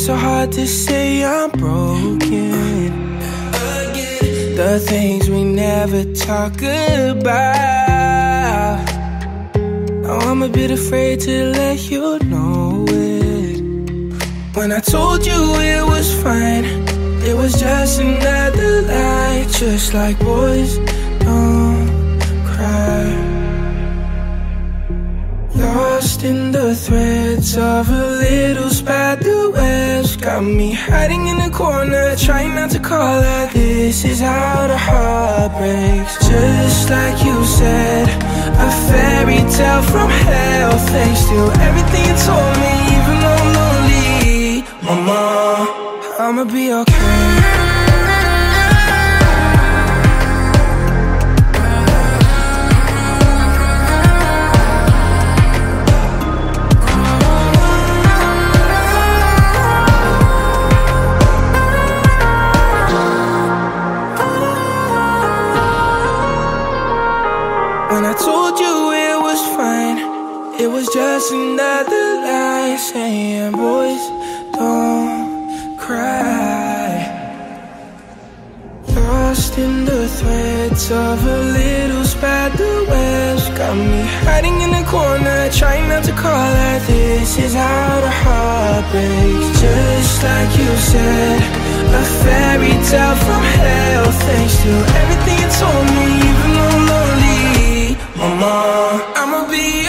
it's so hard to say I'm broken. The things we never talk about. Now I'm a bit afraid to let you know it. When I told you it was fine, it was just another lie. Just like boys don't cry. Lost in the threads of a little spider webs. Got me hiding in the corner, trying not to call her. This is how the heart breaks. Just like you said, a fairy tale from hell. Thanks to everything you told me, even though I'm lonely, mama, I'ma be okay. When I told you it was fine, it was just another lie. Saying boys don't cry. Lost in the threads of a little spider webs. Got me hiding in the corner, trying not to call her. This is how the heart breaks. Just like you said, a fairy tale from hell. Thanks to everything you told me, even though I'm lonely, mama, I'ma be